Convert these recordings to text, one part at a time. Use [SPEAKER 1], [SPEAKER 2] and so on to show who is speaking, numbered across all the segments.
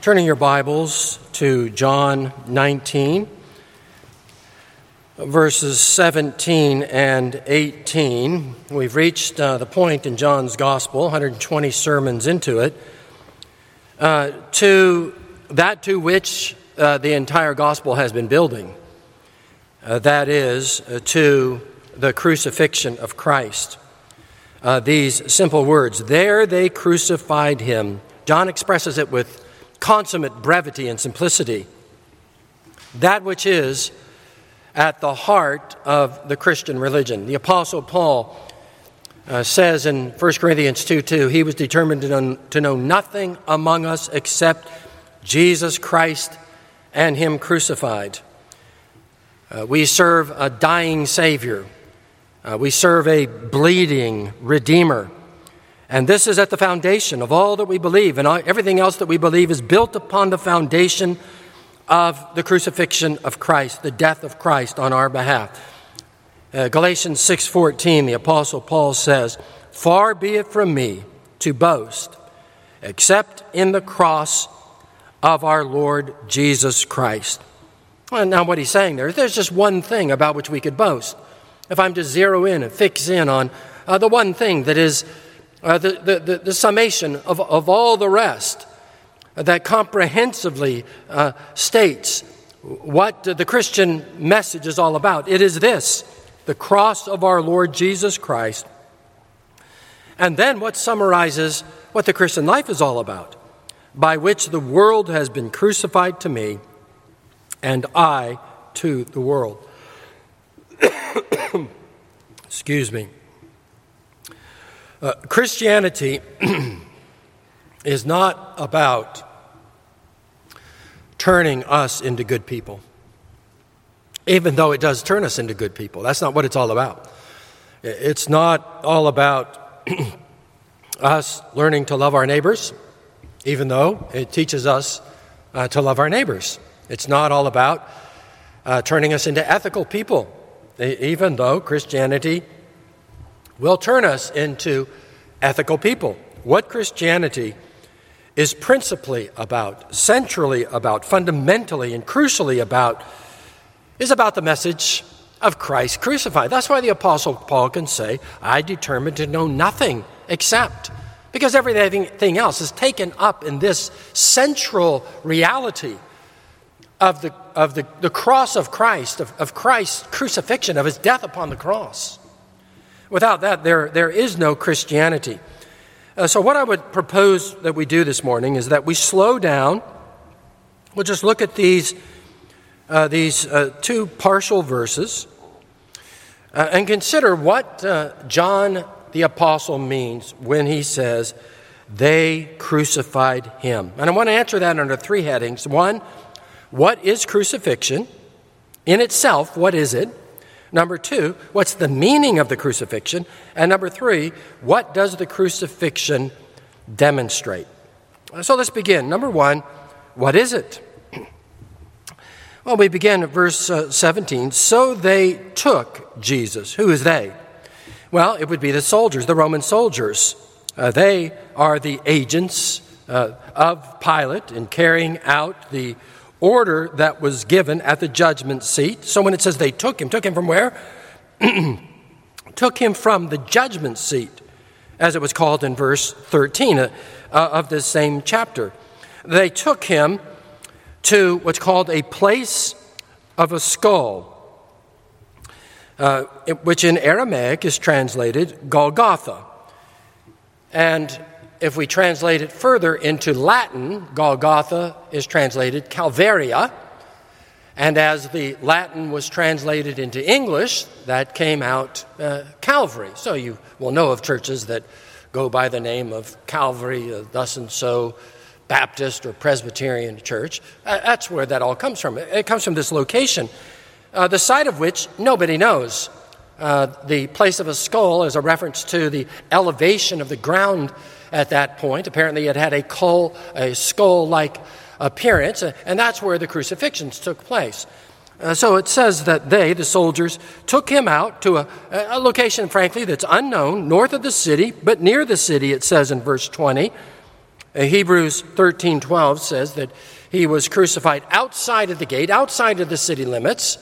[SPEAKER 1] Turning your Bibles to John 19, verses 17 and 18. We've reached the point in John's Gospel, 120 sermons into it, to which the entire Gospel has been building. That is, to the crucifixion of Christ. These simple words, "There they crucified him." John expresses it with consummate brevity and simplicity. That which is at the heart of the Christian religion. The Apostle Paul says in 1 Corinthians 2:2, he was determined to know nothing among us except Jesus Christ and him crucified. We serve a dying Savior. We serve a bleeding Redeemer. And this is at the foundation of all that we believe, and everything else that we believe is built upon the foundation of the crucifixion of Christ, the death of Christ on our behalf. Galatians 6:14, the Apostle Paul says, "Far be it from me to boast, except in the cross of our Lord Jesus Christ." Well, now what he's saying there's just one thing about which we could boast. If I'm to zero in and fix in on the one thing that is the summation of all the rest that comprehensively states what the Christian message is all about. It is this, the cross of our Lord Jesus Christ. And then what summarizes what the Christian life is all about, by which the world has been crucified to me and I to the world. Excuse me. Christianity is not about turning us into good people, even though it does turn us into good people. That's not what it's all about. It's not all about us learning to love our neighbors, even though it teaches us to love our neighbors. It's not all about turning us into ethical people, even though Christianity will turn us into ethical people. What Christianity is principally about, centrally about, fundamentally and crucially about, is about the message of Christ crucified. That's why the Apostle Paul can say, "I determined to know nothing except," because everything else is taken up in this central reality of the cross of Christ, of Christ's crucifixion, of his death upon the cross. Without that, there is no Christianity. So what I would propose that we do this morning is that we slow down. We'll just look at these two partial verses and consider what John the Apostle means when he says, "They crucified him." And I want to answer that under three headings. One, what is crucifixion? In itself, what is it? Number two, what's the meaning of the crucifixion? And number three, what does the crucifixion demonstrate? So let's begin. Number one, what is it? Well, we begin at verse 17. "So they took Jesus." Who is they? Well, it would be the soldiers, the Roman soldiers. They are the agents of Pilate in carrying out the order that was given at the judgment seat. So when it says they took him from where? Took him from the judgment seat, as it was called in verse 13 of this same chapter. They took him to what's called a place of a skull, which in Aramaic is translated Golgotha. And if we translate it further into Latin, Golgotha is translated Calvaria. And as the Latin was translated into English, that came out Calvary. So you will know of churches that go by the name of Calvary, thus and so, Baptist or Presbyterian church. That's where that all comes from. It comes from this location, the site of which nobody knows. The place of a skull is a reference to the elevation of the ground at that point. Apparently it had a skull-like appearance, and that's where the crucifixions took place. So it says that they, the soldiers, took him out to a location, frankly, that's unknown, north of the city, but near the city, it says in verse 20. Hebrews 13:12 says that he was crucified outside of the gate, outside of the city limits,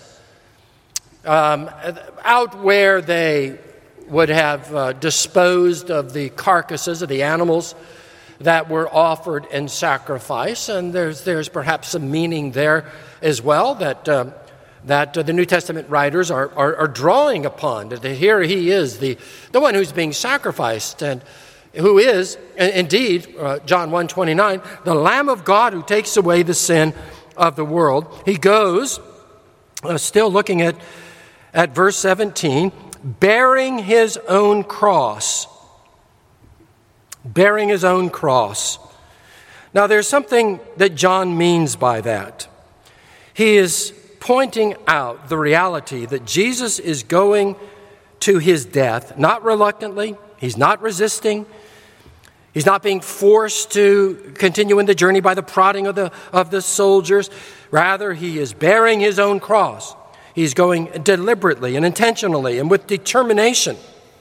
[SPEAKER 1] out where they would have disposed of the carcasses of the animals that were offered in sacrifice. And there's perhaps some meaning there as well that the New Testament writers are drawing upon. That here he is, the one who's being sacrificed, and who is, indeed, John 1:29, the Lamb of God who takes away the sin of the world. He goes, still looking at verse 17, bearing his own cross. Bearing his own cross. Now, there's something that John means by that. He is pointing out the reality that Jesus is going to his death, not reluctantly. He's not resisting. He's not being forced to continue in the journey by the prodding of the soldiers. Rather, he is bearing his own cross. He's going deliberately and intentionally and with determination.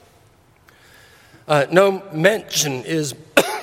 [SPEAKER 1] No mention is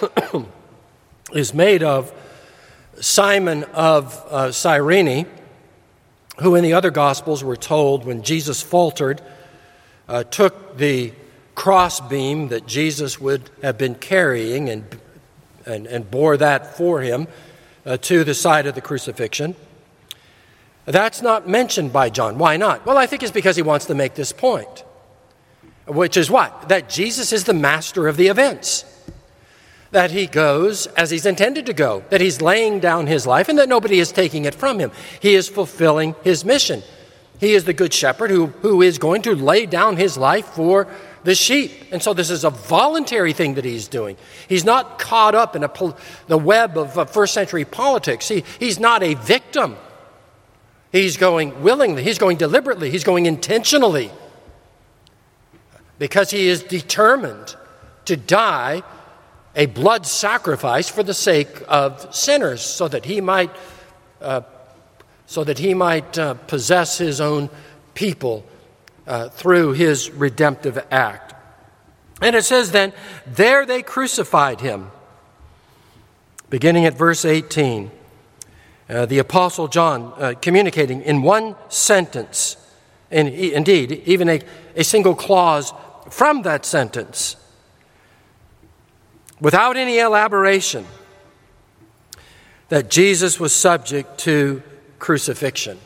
[SPEAKER 1] made of Simon of Cyrene, who in the other Gospels we're told when Jesus faltered, took the crossbeam that Jesus would have been carrying and bore that for him to the side of the crucifixion. That's not mentioned by John. Why not? Well, I think it's because he wants to make this point, which is what? That Jesus is the master of the events. That he goes as he's intended to go, that he's laying down his life, and that nobody is taking it from him. He is fulfilling his mission. He is the good shepherd who is going to lay down his life for the sheep. And so this is a voluntary thing that he's doing. He's not caught up in the web of first century politics. He's not a victim. He's going willingly. He's going deliberately. He's going intentionally. Because he is determined to die a blood sacrifice for the sake of sinners, so that he might possess his own people through his redemptive act. And it says then, there they crucified him. Beginning at verse 18, the Apostle John communicating in one sentence, and indeed even a single clause from that sentence, without any elaboration, that Jesus was subject to crucifixion.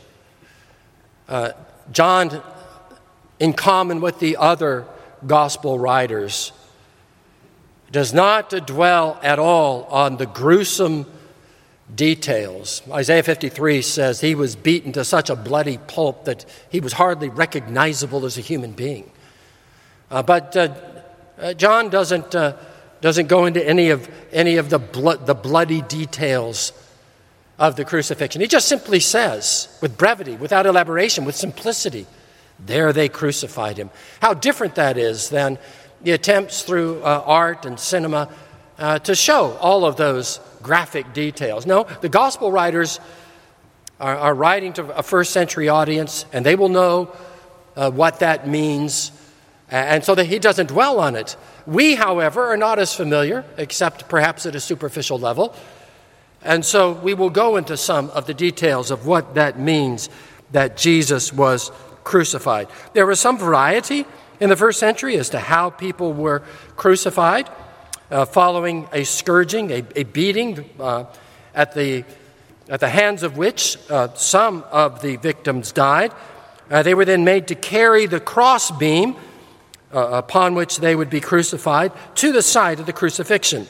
[SPEAKER 1] John, in common with the other gospel writers, does not dwell at all on the gruesome details. Isaiah 53 says he was beaten to such a bloody pulp that he was hardly recognizable as a human being. But John doesn't go into any of the bloody details of the crucifixion. He just simply says, with brevity, without elaboration, with simplicity, there they crucified him. How different that is than the attempts through art and cinema to show all of those graphic details. No, the gospel writers are writing to a first century audience, and they will know what that means, and so that he doesn't dwell on it. We, however, are not as familiar, except perhaps at a superficial level, and so we will go into some of the details of what that means that Jesus was crucified. There was some variety in the first century as to how people were crucified, following a scourging, a beating at the hands of which some of the victims died. They were then made to carry the crossbeam upon which they would be crucified to the site of the crucifixion.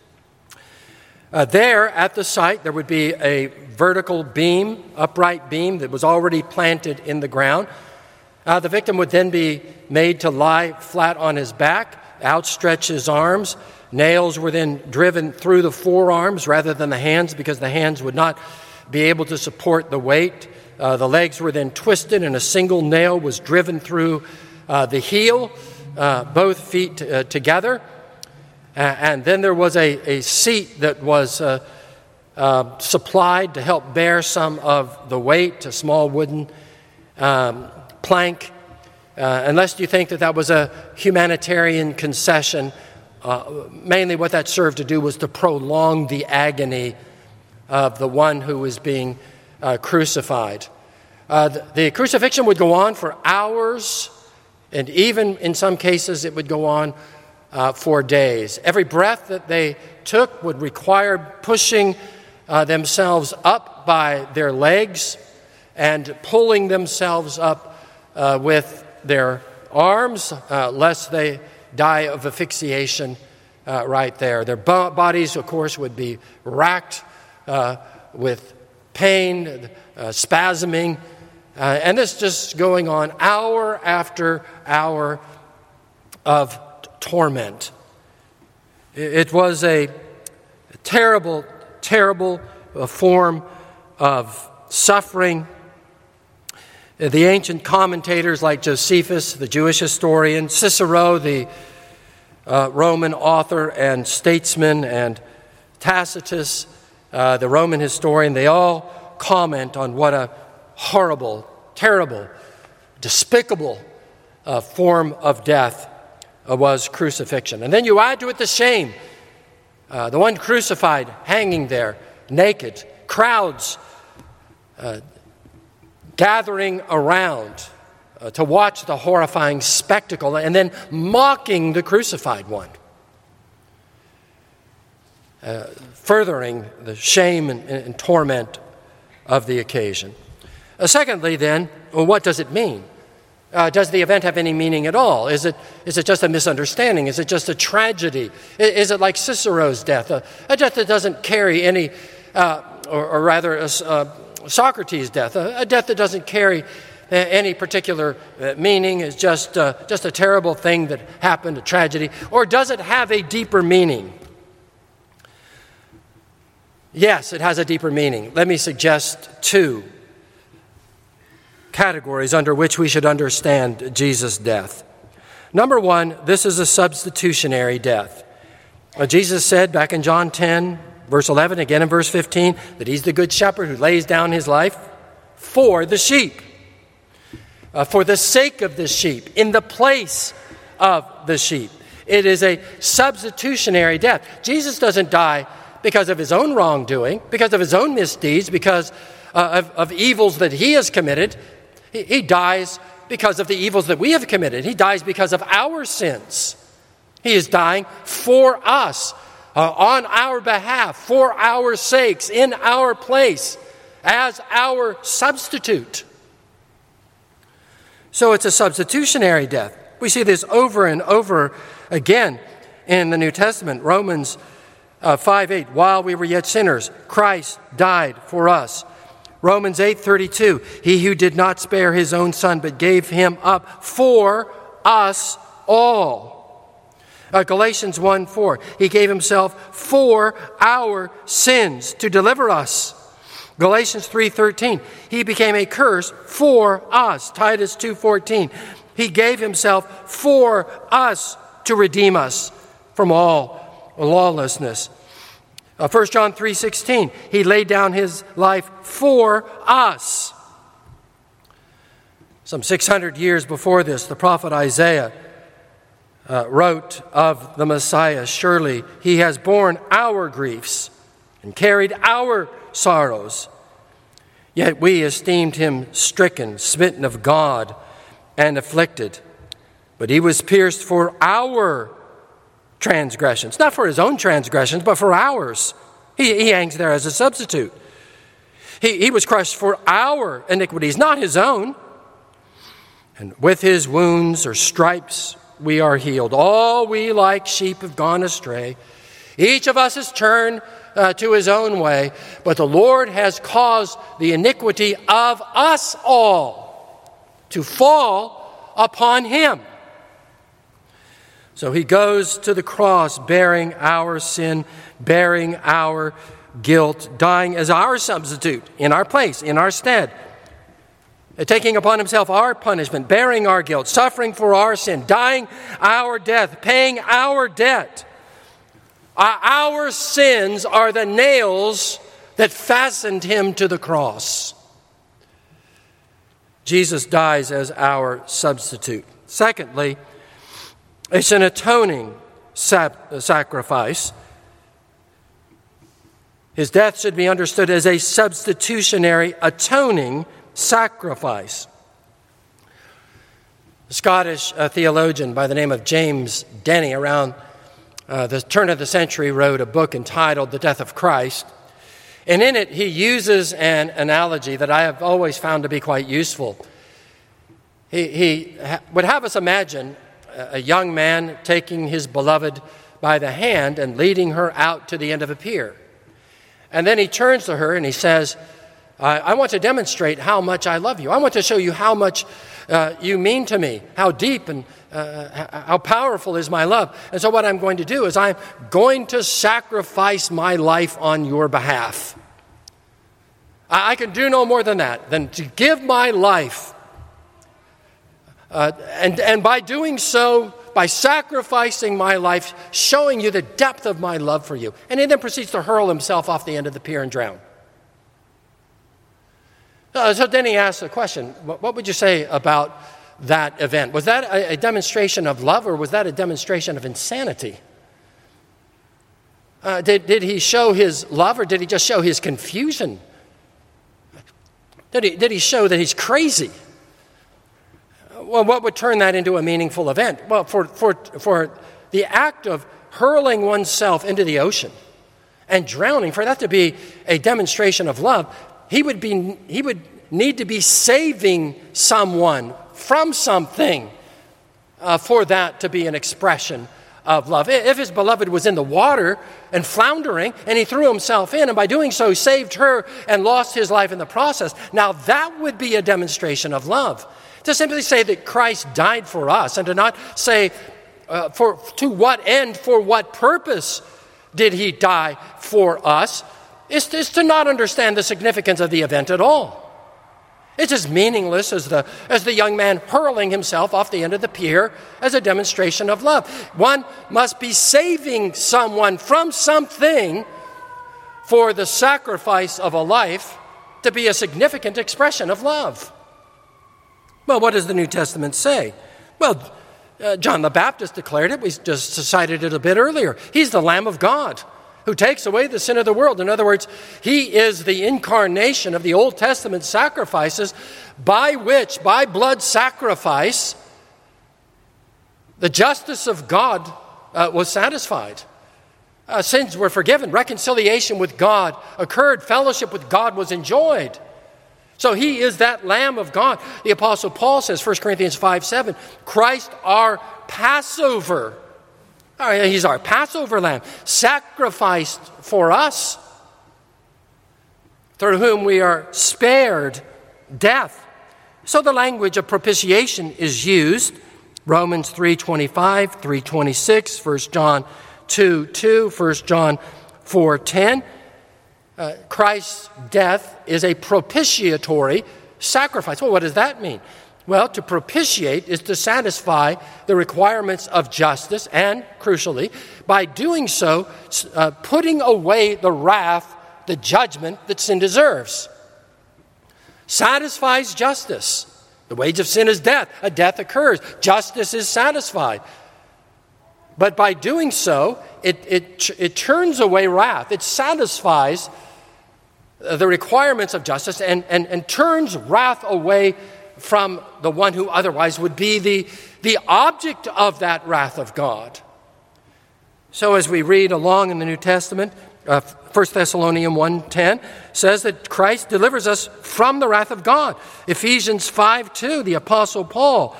[SPEAKER 1] There at the site, there would be a vertical beam, upright beam that was already planted in the ground. The victim would then be made to lie flat on his back, outstretch his arms. Nails were then driven through the forearms rather than the hands, because the hands would not be able to support the weight. The legs were then twisted, and a single nail was driven through the heel, both feet together. And then there was a seat that was supplied to help bear some of the weight, a small wooden plank. Unless you think that was a humanitarian concession Mainly what that served to do was to prolong the agony of the one who was being crucified. The crucifixion would go on for hours, and even in some cases it would go on for days. Every breath that they took would require pushing themselves up by their legs and pulling themselves up with their arms, lest they die of asphyxiation right there. Their bodies, of course, would be racked with pain, spasming, and this just going on hour after hour of torment. It was a terrible, terrible form of suffering. The ancient commentators like Josephus, the Jewish historian, Cicero, the Roman author and statesman, and Tacitus, the Roman historian, they all comment on what a horrible, terrible, despicable form of death was crucifixion. And then you add to it the shame. The one crucified, hanging there, naked, crowds gathering around to watch the horrifying spectacle, and then mocking the crucified one, furthering the shame and torment of the occasion. Secondly, then, what does it mean? Does the event have any meaning at all? Is it just a misunderstanding? Is it just a tragedy? Is it like Cicero's death, a death that doesn't carry any, or rather Socrates' death, a death that doesn't carry any particular meaning, is just a terrible thing that happened, a tragedy? Or does it have a deeper meaning? Yes, it has a deeper meaning. Let me suggest two categories under which we should understand Jesus' death. Number one, this is a substitutionary death. Jesus said back in John 10, verse 11, again in verse 15, that he's the good shepherd who lays down his life for the sheep, for the sake of the sheep, in the place of the sheep. It is a substitutionary death. Jesus doesn't die because of his own wrongdoing, because of his own misdeeds, because of evils that he has committed. He dies because of the evils that we have committed. He dies because of our sins. He is dying for us, on our behalf, for our sakes, in our place, as our substitute. So it's a substitutionary death. We see this over and over again in the New Testament. Romans 5:8, while we were yet sinners, Christ died for us. Romans 8:32, he who did not spare his own son, but gave him up for us all. Galatians 1:4, he gave himself for our sins to deliver us. Galatians 3:13, he became a curse for us. Titus 2:14, he gave himself for us to redeem us from all lawlessness. 1 John 3:16, he laid down his life for us. Some 600 years before this, the prophet Isaiah wrote of the Messiah, surely he has borne our griefs and carried our sorrows. Yet we esteemed him stricken, smitten of God, and afflicted. But he was pierced for our transgressions, not for his own transgressions, but for ours. He hangs there as a substitute. He was crushed for our iniquities, not his own. And with his wounds or stripes we are healed. All we like sheep have gone astray. Each of us has turned to his own way, but the Lord has caused the iniquity of us all to fall upon him. So he goes to the cross bearing our sin, bearing our guilt, dying as our substitute in our place, in our stead, taking upon himself our punishment, bearing our guilt, suffering for our sin, dying our death, paying our debt. Our sins are the nails that fastened him to the cross. Jesus dies as our substitute. Secondly, it's an atoning sacrifice. His death should be understood as a substitutionary, atoning sacrifice. A Scottish theologian by the name of James Denney, around the turn of the century, wrote a book entitled The Death of Christ. And in it, he uses an analogy that I have always found to be quite useful. He would have us imagine a young man taking his beloved by the hand and leading her out to the end of a pier. And then he turns to her and he says, I want to demonstrate how much I love you. I want to show you how much you mean to me, how deep and how powerful is my love. And so what I'm going to do is I'm going to sacrifice my life on your behalf. I can do no more than that, than to give my life. And by doing so, by sacrificing my life, showing you the depth of my love for you. And he then proceeds to hurl himself off the end of the pier and drown. So then he asks the question, what would you say about that event? Was that a demonstration of love, or was that a demonstration of insanity? Did he show his love, or did he just show his confusion? Did he show that he's crazy? Well, what would turn that into a meaningful event? Well, for the act of hurling oneself into the ocean and drowning, for that to be a demonstration of love, he would need to be saving someone from something for that to be an expression of love. If his beloved was in the water and floundering, and he threw himself in, and by doing so saved her and lost his life in the process, now that would be a demonstration of love. To simply say that Christ died for us, and to not say to what end, for what purpose did he die for us, is to not understand the significance of the event at all. It's as meaningless as the young man hurling himself off the end of the pier as a demonstration of love. One must be saving someone from something for the sacrifice of a life to be a significant expression of love. Well, what does the New Testament say? Well, John the Baptist declared it. We just cited it a bit earlier. He's the Lamb of God who takes away the sin of the world. In other words, he is the incarnation of the Old Testament sacrifices by which, by blood sacrifice, the justice of God was satisfied. Sins were forgiven. Reconciliation with God occurred. Fellowship with God was enjoyed. So he is that Lamb of God. The Apostle Paul says, 1 Corinthians 5:7, Christ our Passover. He's our Passover lamb, sacrificed for us, through whom we are spared death. So the language of propitiation is used. Romans 3:25, 3:26, 1 John 2:2, 1 John 4:10. Christ's death is a propitiatory sacrifice. Well, what does that mean? Well, to propitiate is to satisfy the requirements of justice, and, crucially, by doing so, putting away the wrath, the judgment that sin deserves. Satisfies justice. The wage of sin is death. A death occurs. Justice is satisfied. But by doing so, it turns away wrath. It satisfies the requirements of justice and turns wrath away from the one who otherwise would be the object of that wrath of God. So as we read along in the New Testament, 1 Thessalonians 1:10 says that Christ delivers us from the wrath of God. Ephesians 5:2, the Apostle Paul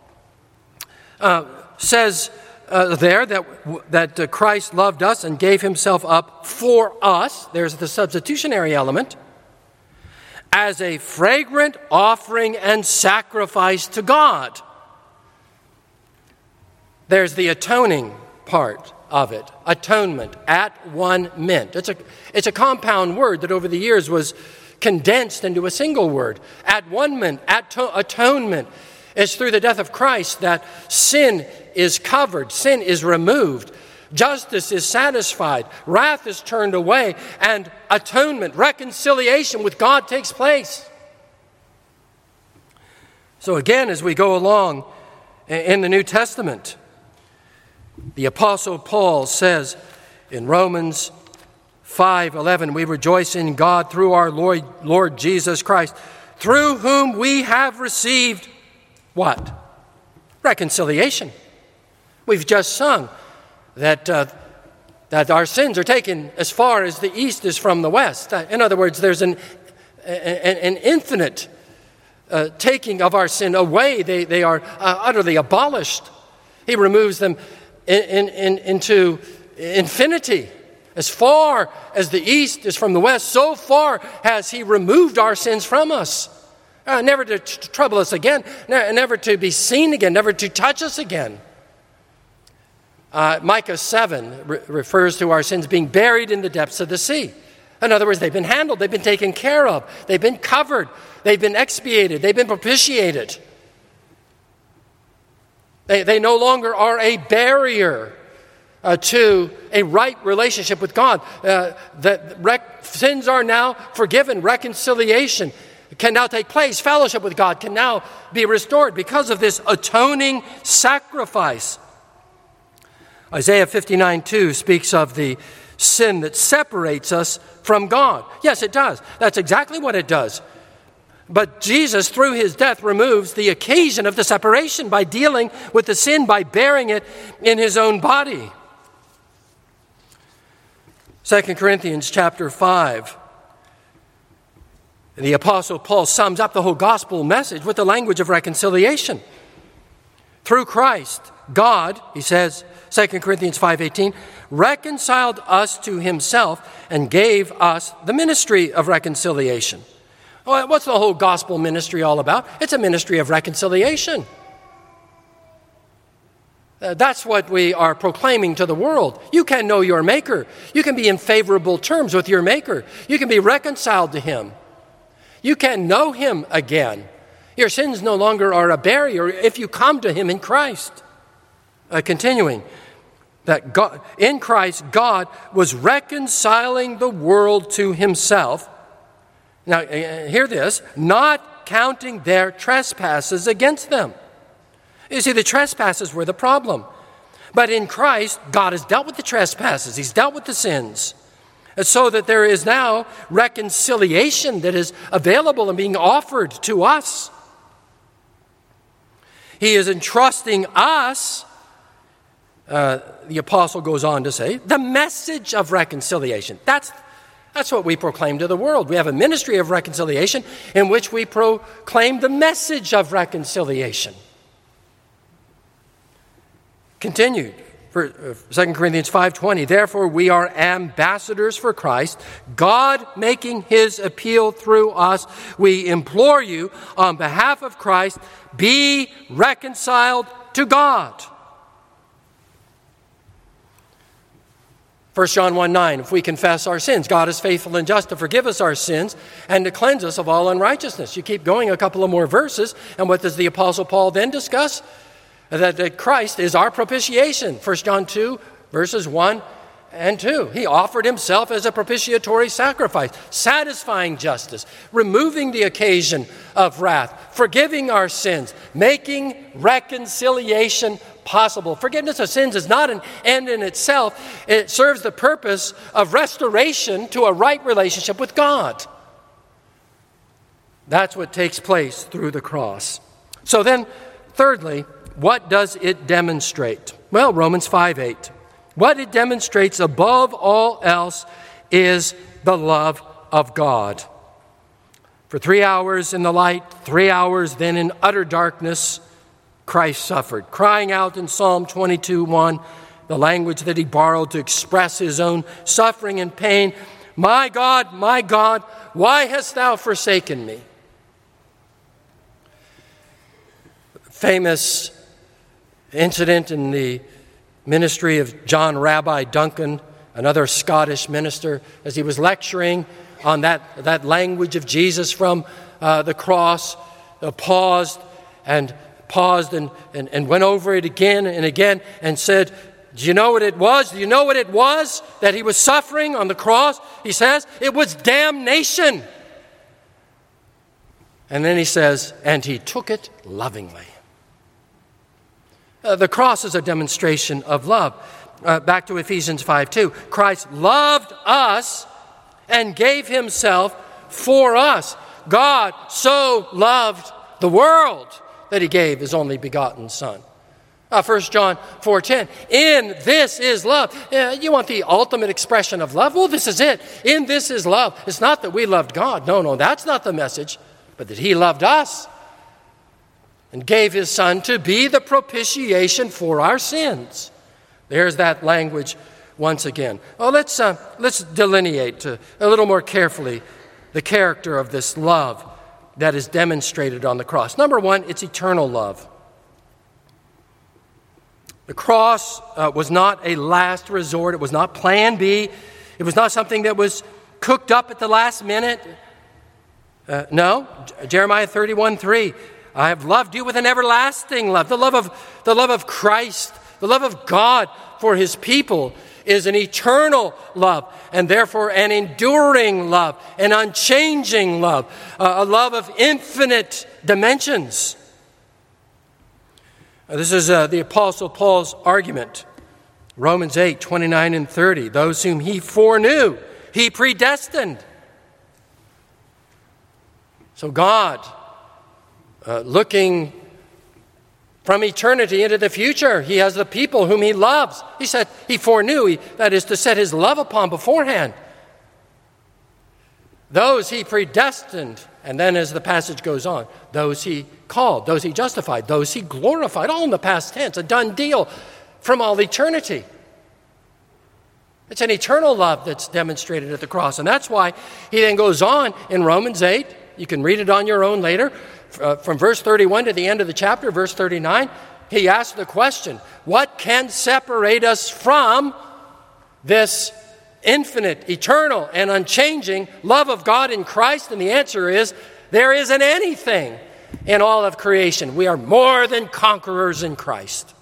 [SPEAKER 1] says there that Christ loved us and gave himself up for us. There's the substitutionary element. As a fragrant offering and sacrifice to God. There's the atoning part of it. Atonement, at one mint. It's a compound word that over the years was condensed into a single word. At one mint, atonement. It's through the death of Christ that sin is covered, sin is removed. Justice is satisfied, wrath is turned away, and atonement, reconciliation with God takes place. So again, as we go along in the New Testament, The Apostle Paul says in Romans 5:11, we rejoice in God through our Lord Jesus Christ, through whom we have received what? Reconciliation. We've just sung that our sins are taken as far as the east is from the west. In other words, there's an infinite taking of our sin away. They are utterly abolished. He removes them into infinity. As far as the east is from the west, so far has he removed our sins from us. Never to trouble us again, never to be seen again, never to touch us again. Micah 7 refers to our sins being buried in the depths of the sea. In other words, they've been handled, they've been taken care of, they've been covered, they've been expiated, they've been propitiated. They no longer are a barrier to a right relationship with God. Sins are now forgiven. Reconciliation can now take place. Fellowship with God can now be restored because of this atoning sacrifice. Isaiah 59:2 speaks of the sin that separates us from God. Yes, it does. That's exactly what it does. But Jesus, through his death, removes the occasion of the separation by dealing with the sin, by bearing it in his own body. 2 Corinthians chapter 5. The Apostle Paul sums up the whole gospel message with the language of reconciliation. Through Christ, God, he says, 2 Corinthians 5:18, reconciled us to himself and gave us the ministry of reconciliation. Well, what's the whole gospel ministry all about? It's a ministry of reconciliation. That's what we are proclaiming to the world. You can know your Maker. You can be in favorable terms with your Maker. You can be reconciled to him. You can know him again. Your sins no longer are a barrier if you come to him in Christ. Continuing, that God, in Christ, God was reconciling the world to himself. Now, hear this, not counting their trespasses against them. You see, the trespasses were the problem. But in Christ, God has dealt with the trespasses. He's dealt with the sins. And so that there is now reconciliation that is available and being offered to us. He is entrusting us, the apostle goes on to say, the message of reconciliation. That's what we proclaim to the world. We have a ministry of reconciliation in which we proclaim the message of reconciliation. Continued, 2 Corinthians 5:20, therefore we are ambassadors for Christ, God making his appeal through us. We implore you on behalf of Christ, be reconciled to God. 1 John 1:9, if we confess our sins, God is faithful and just to forgive us our sins and to cleanse us of all unrighteousness. You keep going a couple of more verses, and what does the Apostle Paul then discuss? That Christ is our propitiation. 1 John 2, verses 1 and 2. He offered himself as a propitiatory sacrifice, satisfying justice, removing the occasion of wrath, forgiving our sins, making reconciliation possible. Forgiveness of sins is not an end in itself. It serves the purpose of restoration to a right relationship with God. That's what takes place through the cross. So then, thirdly, what does it demonstrate? Well, Romans 5:8. What it demonstrates above all else is the love of God. For 3 hours in the light, 3 hours then in utter darkness, Christ suffered, crying out in Psalm 22:1, the language that he borrowed to express his own suffering and pain, my God, why hast thou forsaken me? Famous incident in the ministry of John Rabbi Duncan, another Scottish minister, as he was lecturing on that language of Jesus from the cross, paused and went over it again and again and said, do you know what it was? Do you know what it was that he was suffering on the cross? He says, it was damnation. And then he says, and he took it lovingly. The cross is a demonstration of love. Back to Ephesians 5:2. Christ loved us and gave himself for us. God so loved the world that he gave his only begotten Son. 1 John 4:10. In this is love. You want the ultimate expression of love? Well, this is it. In this is love. It's not that we loved God. No, that's not the message. But that he loved us and gave his Son to be the propitiation for our sins. There's that language once again. Let's delineate a little more carefully the character of this love that is demonstrated on the cross. Number one, it's eternal love. The cross was not a last resort. It was not plan B. It was not something that was cooked up at the last minute. No, Jeremiah 31:3. I have loved you with an everlasting love. The love of Christ, the love of God for his people is an eternal love, and therefore an enduring love, an unchanging love, a love of infinite dimensions. This is the Apostle Paul's argument. Romans 8:29 and 30. Those whom he foreknew, he predestined. So God, looking from eternity into the future, he has the people whom he loves. He said he foreknew, that is to set his love upon beforehand. Those he predestined, and then as the passage goes on, those he called, those he justified, those he glorified, all in the past tense, a done deal from all eternity. It's an eternal love that's demonstrated at the cross, and that's why he then goes on in Romans 8. You can read it on your own later. From verse 31 to the end of the chapter, verse 39, he asks the question, what can separate us from this infinite, eternal, and unchanging love of God in Christ? And the answer is, there isn't anything in all of creation. We are more than conquerors in Christ.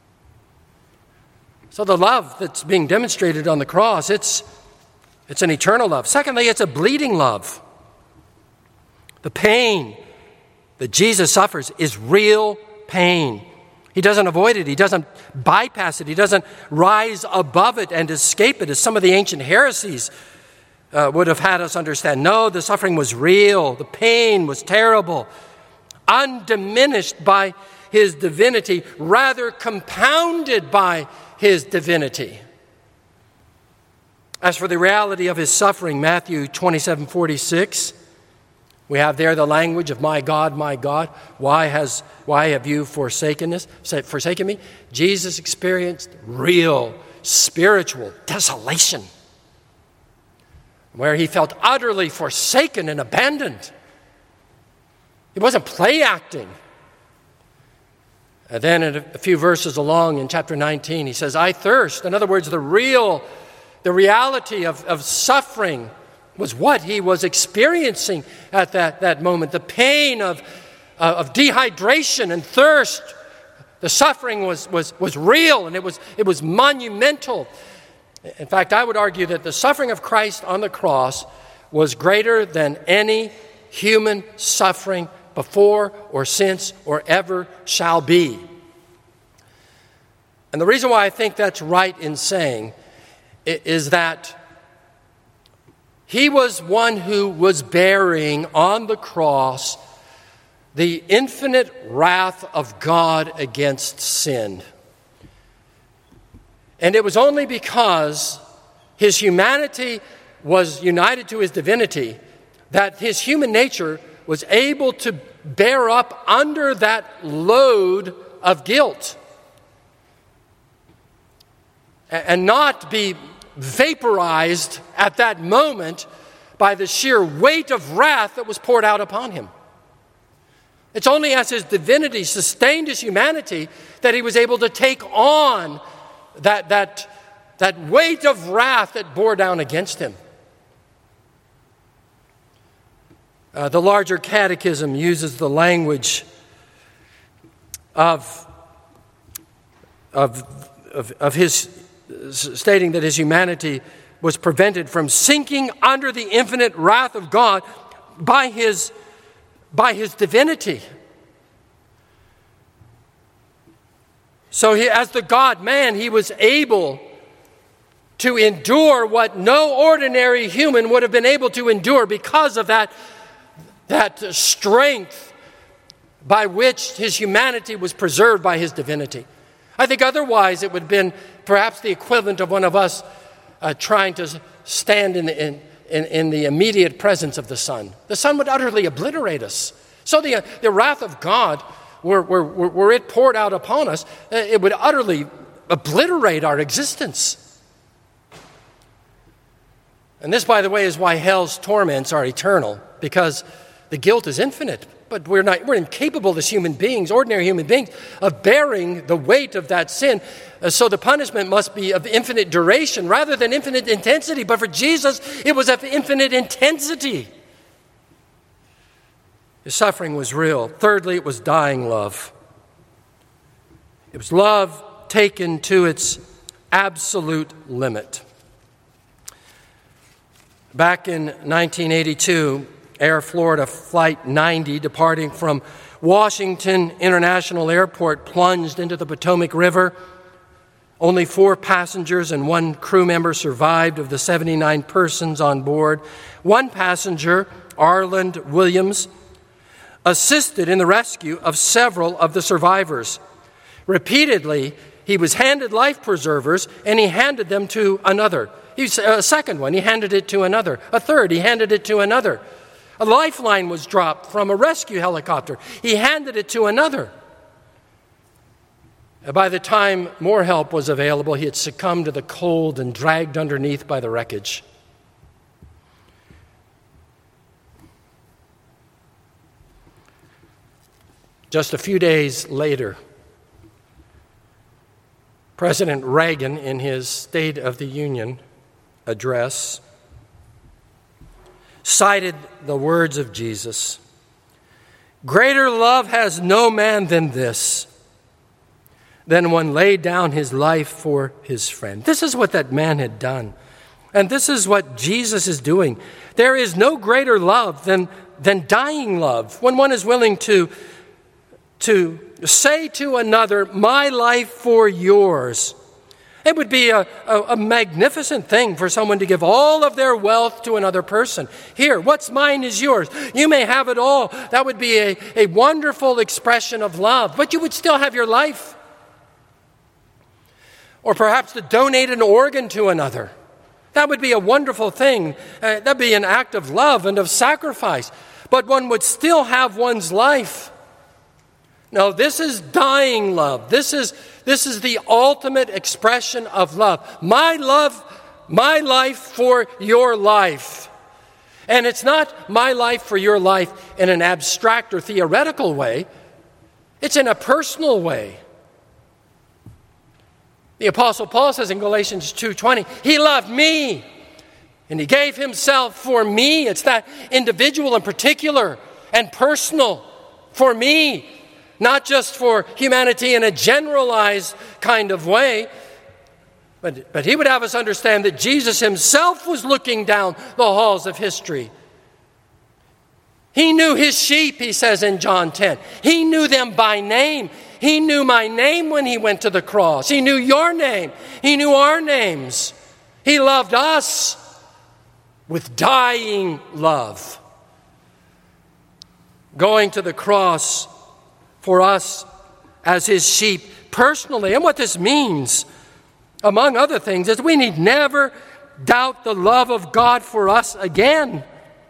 [SPEAKER 1] So the love that's being demonstrated on the cross, it's an eternal love. Secondly, it's a bleeding love. The pain that Jesus suffers is real pain. He doesn't avoid it. He doesn't bypass it. He doesn't rise above it and escape it, as some of the ancient heresies would have had us understand. No, the suffering was real. The pain was terrible, undiminished by his divinity, rather compounded by his divinity. As for the reality of his suffering, Matthew 27:46, we have there the language of my God, why have you forsaken me? Jesus experienced real spiritual desolation, where he felt utterly forsaken and abandoned. He wasn't play acting. And then a few verses along in chapter 19, he says, I thirst. In other words, the reality of suffering was what he was experiencing at that moment. The pain of dehydration and thirst. The suffering was real, and it was monumental. In fact, I would argue that the suffering of Christ on the cross was greater than any human suffering before or since or ever shall be. And the reason why I think that's right in saying is that he was one who was bearing on the cross the infinite wrath of God against sin. And it was only because his humanity was united to his divinity that his human nature was able to bear up under that load of guilt and not be vaporized at that moment by the sheer weight of wrath that was poured out upon him. It's only as his divinity sustained his humanity that he was able to take on that weight of wrath that bore down against him. The larger catechism uses the language of his stating that his humanity was prevented from sinking under the infinite wrath of God by his divinity. So as the God-man, he was able to endure what no ordinary human would have been able to endure because of that strength by which his humanity was preserved by his divinity. I think otherwise it would have been perhaps the equivalent of one of us trying to stand in the immediate presence of the sun. The sun would utterly obliterate us. So the wrath of God, were it poured out upon us, it would utterly obliterate our existence. And this, by the way, is why hell's torments are eternal, because the guilt is infinite. But we're incapable as human beings, ordinary human beings, of bearing the weight of that sin. So the punishment must be of infinite duration rather than infinite intensity. But for Jesus, it was of infinite intensity. His suffering was real. Thirdly, it was dying love. It was love taken to its absolute limit. Back in 1982, Air Florida Flight 90, departing from Washington International Airport, plunged into the Potomac River. Only 4 passengers and 1 crew member survived of the 79 persons on board. 1 passenger, Arland Williams, assisted in the rescue of several of the survivors. Repeatedly, he was handed life preservers, and he handed them to another. A second one, he handed it to another. A third, he handed it to another. A lifeline was dropped from a rescue helicopter. He handed it to another. By the time more help was available, he had succumbed to the cold and dragged underneath by the wreckage. Just a few days later, President Reagan, in his State of the Union address, cited the words of Jesus, "Greater love has no man than this, than one laid down his life for his friend." This is what that man had done. And this is what Jesus is doing. There is no greater love than dying love, when one is willing to say to another, "My life for yours." It would be a magnificent thing for someone to give all of their wealth to another person. Here, what's mine is yours. You may have it all. That would be a wonderful expression of love, but you would still have your life. Or perhaps to donate an organ to another. That would be a wonderful thing. That would be an act of love and of sacrifice. But one would still have one's life. No, this is dying love. This is the ultimate expression of love. My life for your life. And it's not my life for your life in an abstract or theoretical way. It's in a personal way. The Apostle Paul says in Galatians 2:20, he loved me and he gave himself for me. It's that individual and particular and personal for me. Not just for humanity in a generalized kind of way, but he would have us understand that Jesus himself was looking down the halls of history. He knew his sheep, he says in John 10. He knew them by name. He knew my name when he went to the cross. He knew your name. He knew our names. He loved us with dying love. Going to the cross for us as his sheep personally. And what this means, among other things, is we need never doubt the love of God for us again.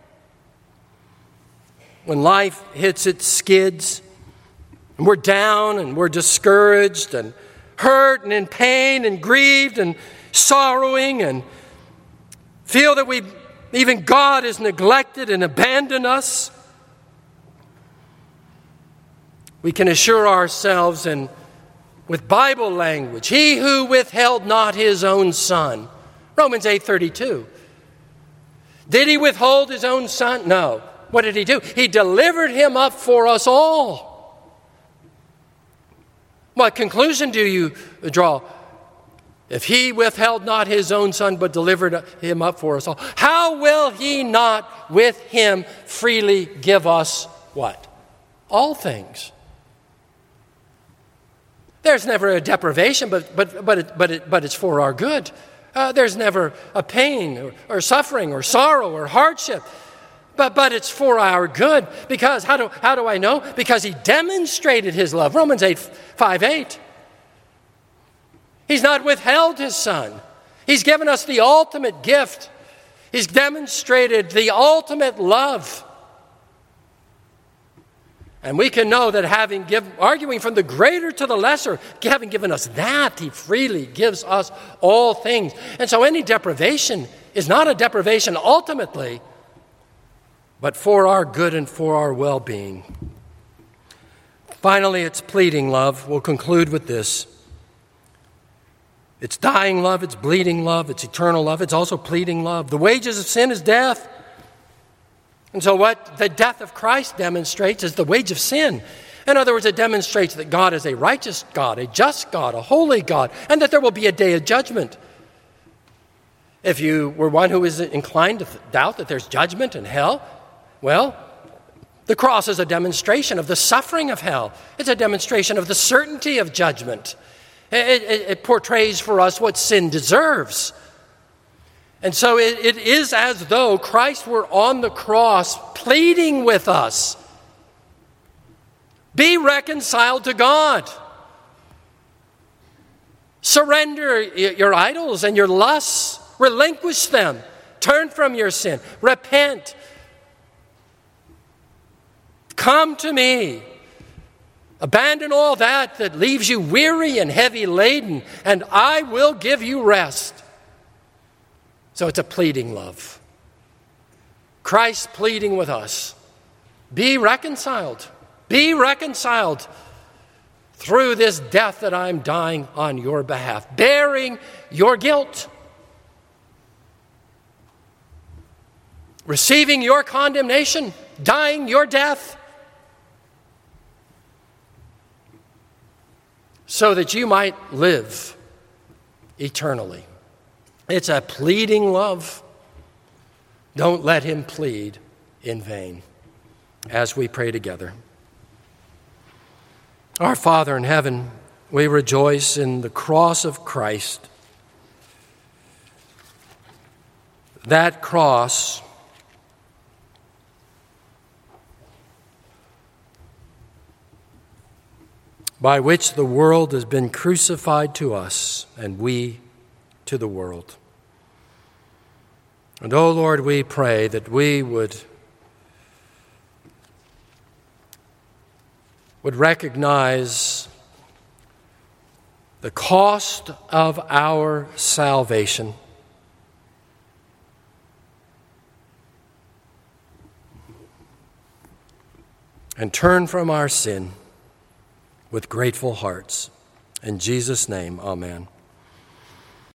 [SPEAKER 1] When life hits its skids, and we're down and we're discouraged and hurt and in pain and grieved and sorrowing and feel that even God has neglected and abandoned us, we can assure ourselves with Bible language, he who withheld not his own son. Romans 8:32. Did he withhold his own son? No. What did he do? He delivered him up for us all. What conclusion do you draw? If he withheld not his own son but delivered him up for us all, how will he not with him freely give us what? All things. There's never a deprivation, but it's for our good. There's never a pain or suffering or sorrow or hardship, but it's for our good. Because how do I know? Because he demonstrated his love. Romans 5:8. He's not withheld his Son. He's given us the ultimate gift. He's demonstrated the ultimate love. And we can know that arguing from the greater to the lesser, having given us that, he freely gives us all things. And so any deprivation is not a deprivation ultimately, but for our good and for our well-being. Finally, it's pleading love. We'll conclude with this. It's dying love, it's bleeding love, it's eternal love, it's also pleading love. The wages of sin is death. And so what the death of Christ demonstrates is the wage of sin. In other words, it demonstrates that God is a righteous God, a just God, a holy God, and that there will be a day of judgment. If you were one who is inclined to doubt that there's judgment in hell, well, the cross is a demonstration of the suffering of hell. It's a demonstration of the certainty of judgment. It portrays for us what sin deserves. And so it is as though Christ were on the cross pleading with us. Be reconciled to God. Surrender your idols and your lusts. Relinquish them. Turn from your sin. Repent. Come to me. Abandon all that leaves you weary and heavy laden, and I will give you rest. So it's a pleading love. Christ pleading with us. Be reconciled. Be reconciled through this death that I'm dying on your behalf, bearing your guilt, receiving your condemnation, dying your death, so that you might live eternally. It's a pleading love. Don't let him plead in vain. As we pray together. Our Father in heaven, we rejoice in the cross of Christ. That cross by which the world has been crucified to us and we to the world. And, oh Lord, we pray that we would recognize the cost of our salvation. And turn from our sin with grateful hearts. In Jesus' name, amen.